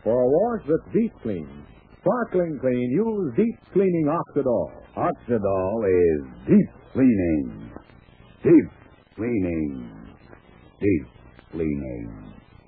For a wash that's deep clean, sparkling clean, use Deep Cleaning Oxidol. Oxidol is deep cleaning. Deep cleaning. Deep cleaning.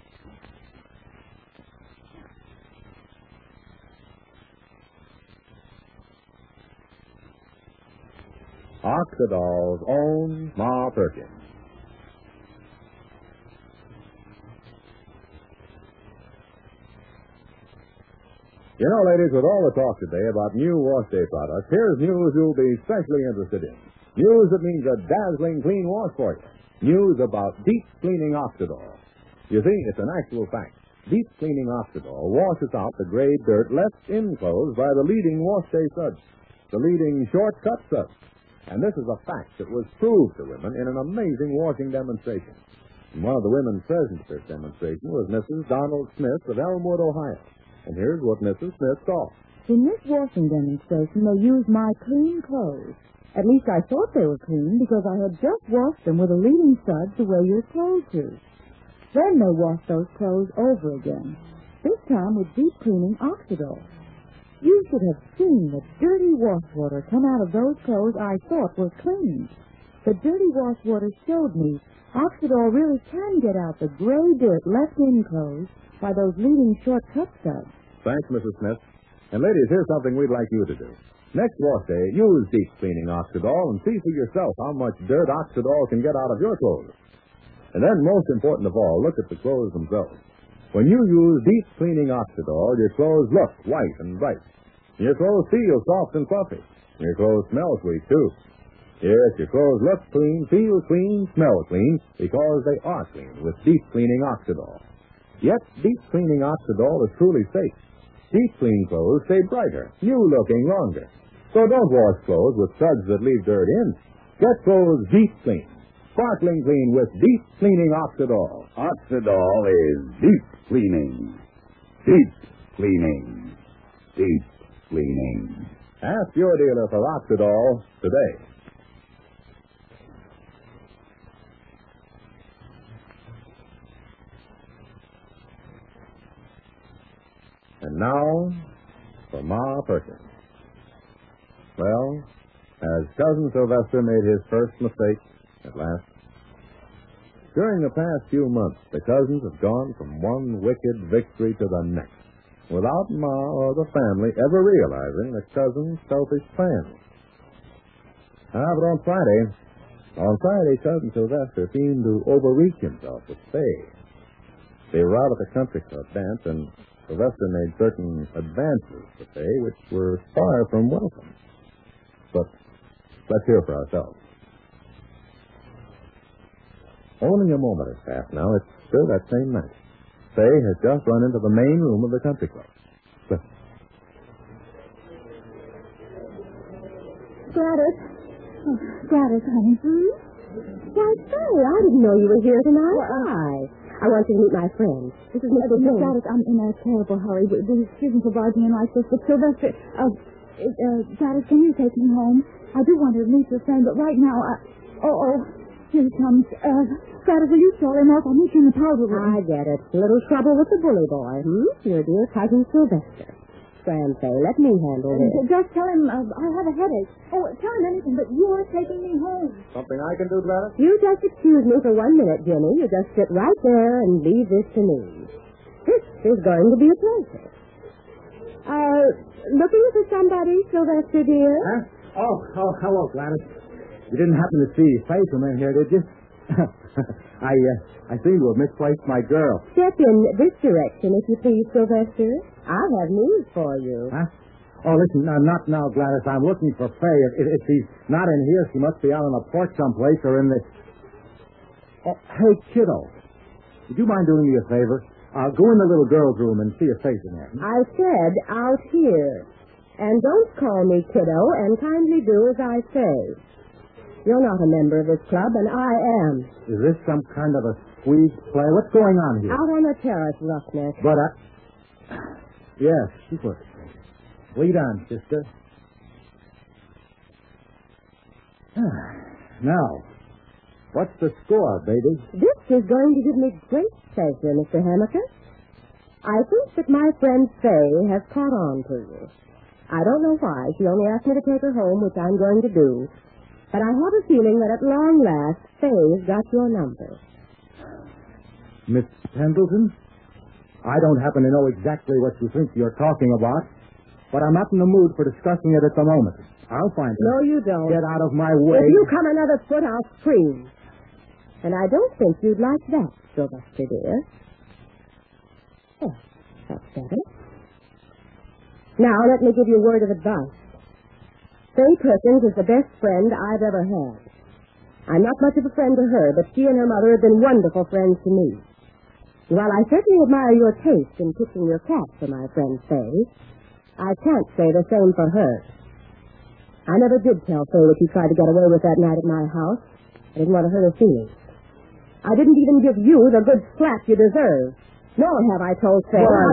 Oxidol's own Ma Perkins. You know, ladies, with all the talk today about new wash day products, here's news you'll be especially interested in. News that means a dazzling clean wash for you. News about Deep Cleaning Oxidol. You see, it's an actual fact. Deep Cleaning Oxidol washes out the gray dirt left enclosed by the leading wash day suds, the leading shortcut suds. And this is a fact that was proved to women in an amazing washing demonstration. And one of the women present at this demonstration was Mrs. Donald Smith of Elmwood, Ohio. And here's what Mrs. Smith saw. In this washing demonstration, they used my clean clothes. At least I thought they were clean because I had just washed them with a leading stud to wear your clothes to. Then they washed those clothes over again, this time with Deep Cleaning Oxidol. You should have seen the dirty wash water come out of those clothes I thought were clean. The dirty wash water showed me Oxidol really can get out the gray dirt left in clothes by those leading shortcut studs. Thanks, Mrs. Smith. And ladies, here's something we'd like you to do. Next wash day, use Deep Cleaning Oxidol and see for yourself how much dirt Oxidol can get out of your clothes. And then, most important of all, look at the clothes themselves. When you use Deep Cleaning Oxidol, your clothes look white and bright. Your clothes feel soft and fluffy. Your clothes smell sweet, too. Yes, your clothes look clean, feel clean, smell clean, because they are clean with Deep Cleaning Oxidol. Yet, Deep Cleaning Oxidol is truly safe. Deep clean clothes stay brighter, new-looking longer. So don't wash clothes with suds that leave dirt in. Get clothes deep clean, sparkling clean with Deep Cleaning Oxidol. Oxidol is deep cleaning. Deep cleaning. Deep cleaning. Ask your dealer for Oxidol today. And now, for Ma Perkins. Well, as Cousin Sylvester made his first mistake at last. During the past few months, the cousins have gone from one wicked victory to the next, without Ma or the family ever realizing the cousins' selfish plans. But on Friday, Cousin Sylvester seemed to overreach himself with Faye. They were out at the country club dance, and Sylvester made certain advances to Faye which were far from welcome. But let's hear for ourselves. Only a moment has passed now. It's still that same night. Faye has just run into the main room of the country club. Gladys. Oh, Gladys, honey. Why, Faye, I didn't know you were here tonight. Why? I want you to meet my friend. This is Mr. James. Gladys, I'm in a terrible hurry. Excuse me for barging in like this, but Sylvester, Gladys, can you take me home? I do want to meet your friend, but right now, here he comes. Gladys, will you throw him off? I'll meet you in the powder room. I get it. A little trouble with the bully boy, Your dear cousin Sylvester. Faye, let me handle this. Just tell him I have a headache. Oh, tell him anything, but you're taking me home. Something I can do, Gladys? You just excuse me for 1 minute, Jimmy. You just sit right there and leave this to me. This is going to be a pleasure. Looking for somebody, Sylvester, dear? Huh? Oh, hello, Gladys. You didn't happen to see Faye come in here, did you? I seem to have misplaced my girl. Step in this direction, if you please, Sylvester. I have news for you. Huh? Oh, listen, not now, Gladys. I'm looking for Faye. If she's not in here, she must be out on the porch someplace or in the... Oh, hey, kiddo. Would you mind doing me a favor? Go in the little girl's room and see if Faye's in there. I said out here. And don't call me kiddo, and kindly do as I say. You're not a member of this club, and I am. Is this some kind of a squeeze play? What's going on here? Out on the terrace, Roughneck. But yes, she was. Lead on, sister. Now, what's the score, baby? This is going to give me great pleasure, Mr. Hamilton. I think that my friend Faye has caught on to you. I don't know why. She only asked me to take her home, which I'm going to do. But I have a feeling that at long last, Faye's got your number. Miss Pendleton? I don't happen to know exactly what you think you're talking about, but I'm not in the mood for discussing it at the moment. I'll find her. No, you don't. Get out of my way. If you come another foot, I'll scream. And I don't think you'd like that, Sylvester, dear. Oh, that's better. Now, let me give you a word of advice. Faye Perkins is the best friend I've ever had. I'm not much of a friend to her, but she and her mother have been wonderful friends to me. While I certainly admire your taste in pitching your cat for my friend Faye, I can't say the same for her. I never did tell Faye what you tried to get away with that night at my house. I didn't want to hurt her feelings. I didn't even give you the good slap you deserve. Nor have I told Faye. Well,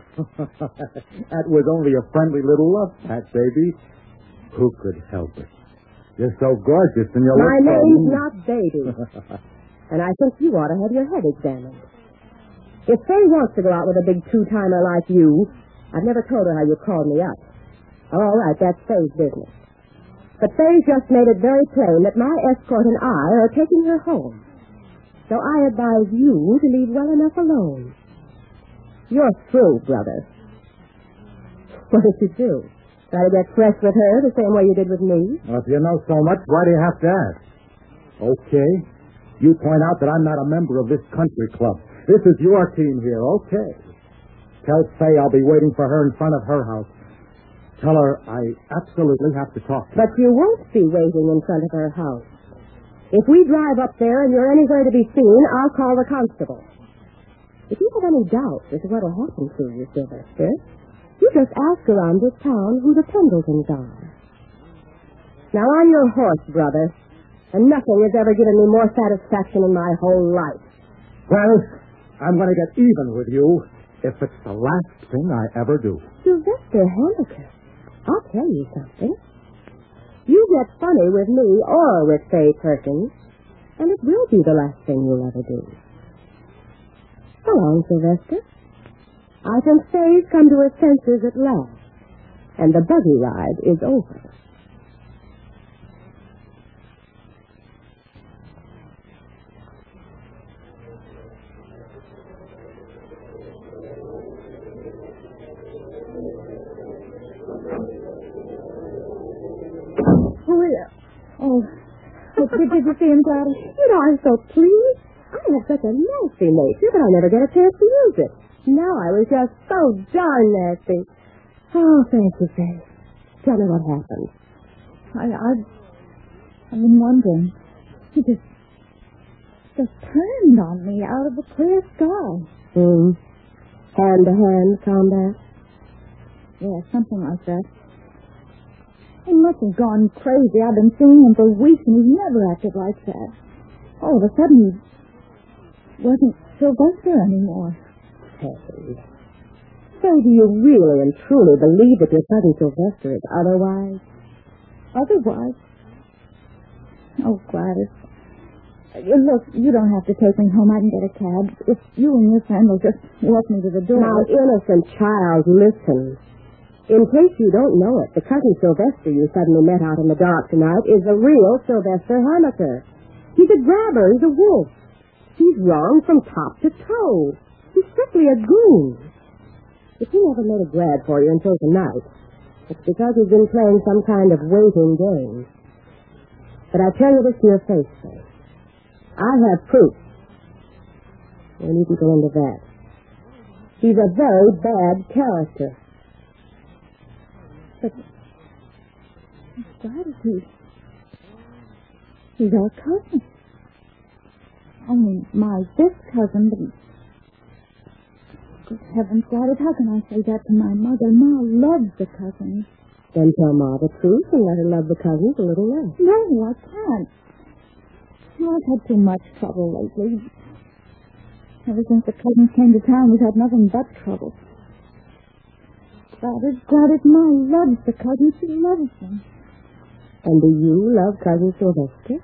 that was only a friendly little love pat, baby. Who could help it? You're so gorgeous and you look My so... name's not Baby. And I think you ought to have your head examined. If Faye wants to go out with a big two-timer like you, I've never told her how you called me up. All right, that's Faye's business. But Faye just made it very plain that my escort and I are taking her home. So I advise you to leave well enough alone. You're through, brother. What did you do? Try to get fresh with her the same way you did with me? Well, if you know so much, why do you have to ask? Okay. You point out that I'm not a member of this country club. This is your team here, okay. Tell Faye I'll be waiting for her in front of her house. Tell her I absolutely have to talk to her. But you won't be waiting in front of her house. If we drive up there and you're anywhere to be seen, I'll call the constable. If you have any doubt as to what will happen to you, Sylvester, you just ask around this town who the Pendletons are. Now, I'm your horse, brother, and nothing has ever given me more satisfaction in my whole life. Well, I'm going to get even with you if it's the last thing I ever do. Sylvester Henniker, I'll tell you something. You get funny with me or with Faye Perkins, and it will be the last thing you'll ever do. So long, Sylvester. I think Faye's come to her senses at last, and the buggy ride is over. Did you see him, Daddy? You know, I'm so pleased. I have such a nasty nature, but I never get a chance to use it. No, I was just so darn nasty. Oh, thank you, Faye. Tell me what happened. I've been wondering. He just turned on me out of the clear sky. Hand-to-hand combat? Yeah, something like that. He must have gone crazy. I've been seeing him for weeks, and he's never acted like that. All of a sudden, he wasn't Sylvester anymore. Hey. So do you really and truly believe that your cousin Sylvester is otherwise? Otherwise? Oh, Gladys. Look, you don't have to take me home. I can get a cab. If you and your friend will just walk me to the door. Now, innocent child, listen. In case you don't know it, the cousin Sylvester you suddenly met out in the dark tonight is the real Sylvester Hammaker. He's a grabber. He's a wolf. He's wrong from top to toe. He's strictly a goon. If he never made a grab for you until tonight, it's because he's been playing some kind of waiting game. But I tell you this to your face, Faye. I have proof. We needn't go into that. He's a very bad character. But Gladys, he's our cousin. Only my fifth cousin, but good heavens, Gladys, how can I say that to my mother? Ma loves the cousins. Then tell Ma the truth and let her love the cousins a little less. No, I can't. I've had too much trouble lately. Ever since the cousins came to town, we've had nothing but trouble. Gladys, Ma loves the cousins. She loves them. And do you love Cousin Sylvester?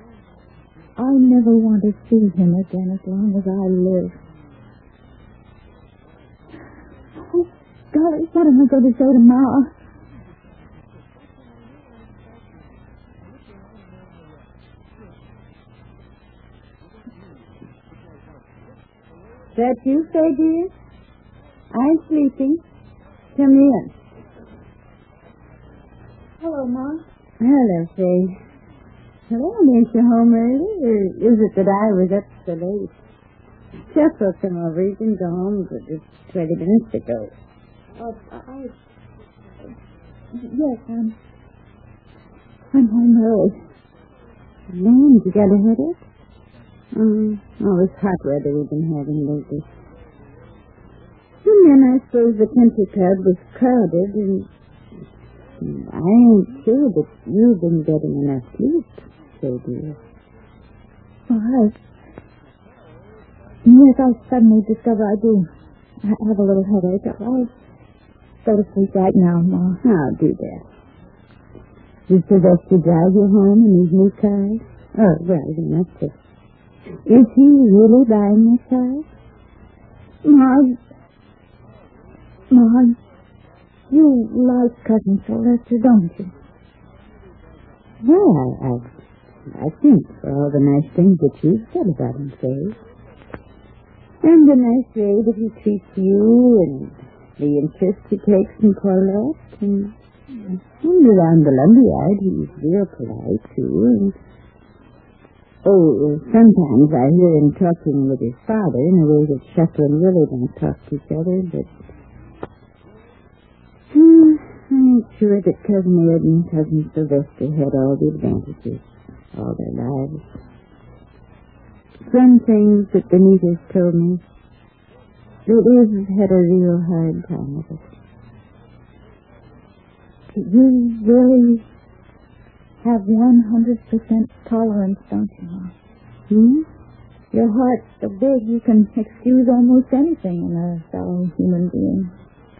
I never want to see him again as long as I live. golly, what am I going to say to Ma? That you, Fay, dear? I'm sleeping. Come in. Hello, Ma. Hello, Fay. Hello, ain't you home early, or is it that I was up so late? Jeff will come over. He didn't go home but just 20 minutes ago. Yes, I'm home early. Man, you got a headache? Oh, it's hot weather we've been having lately. And then I suppose the country club was crowded, and I ain't sure that you've been getting enough sleep, so dear. Well, yes, I suddenly discover I do. I have a little headache. I'll go to sleep right now, Ma. I'll do that. Did Sylvester drive you home in his new car? Oh, well, then that's it. Is he really buying this car? Ma, you like Cousin Sylvester, don't you? Well, I think for all the nice things that you've said about him, Faye. And the nice way that he treats you, and the interest he takes in Paulette, and around the lumberyard he's real polite, too, and sometimes I hear him talking with his father in a way that Shuffle and Willie don't talk to each other, but I ain't sure that Cousin Ed and Cousin Sylvester had all the advantages all their lives. Some things that Benitez told me, that Liz had a real hard time with it. You really have 100% tolerance, don't you, Ma? Your heart's so big you can excuse almost anything in a fellow human being.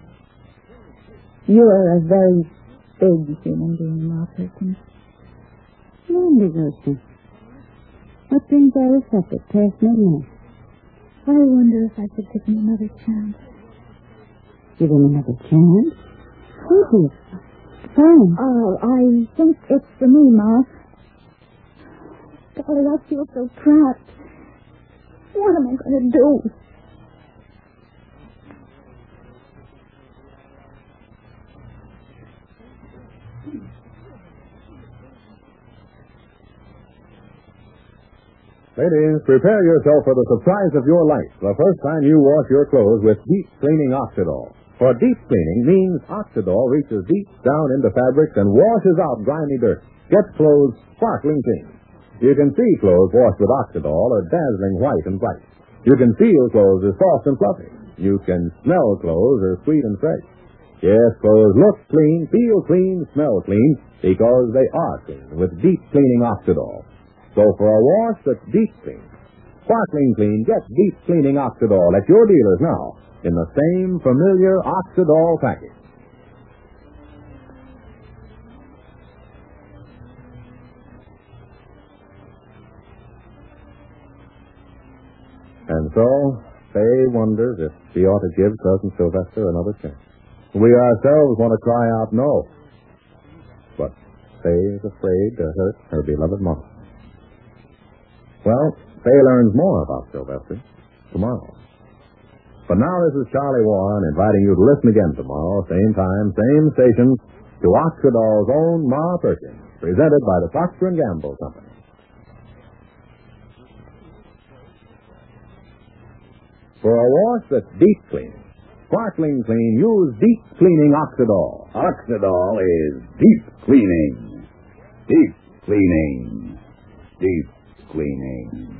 You're a very big human being, Ma Perkins. Wonder, Wilson. What brings all this up at past midnight? I wonder if I could give him another chance. Give him another chance? Who is? Fine. Oh, I think it's for me, Ma. Golly, I feel so trapped. What am I going to do? Ladies, prepare yourself for the surprise of your life the first time you wash your clothes with Deep Cleaning Oxidol. For deep cleaning means Oxidol reaches deep down into fabrics and washes out grimy dirt, gets clothes sparkling clean. You can see clothes washed with Oxidol are dazzling white and bright. You can feel clothes are soft and fluffy. You can smell clothes are sweet and fresh. Yes, clothes look clean, feel clean, smell clean, because they are clean with Deep Cleaning Oxidol. So for a wash that's deep clean, sparkling clean, get Deep Cleaning Oxidol at your dealers now in the same familiar Oxidol package. And so, Fay wonders if she ought to give Cousin Sylvester another chance. We ourselves want to cry out no. But Fay is afraid to hurt her beloved mother. Well, Fay learns more about Sylvester tomorrow. But now this is Charlie Warren inviting you to listen again tomorrow, same time, same station, to Oxidol's own Ma Perkins, presented by the Procter & Gamble Company. For a wash that's deep clean, sparkling clean, use Deep Cleaning Oxidol. Oxidol is deep cleaning. Deep cleaning. Deep cleaning.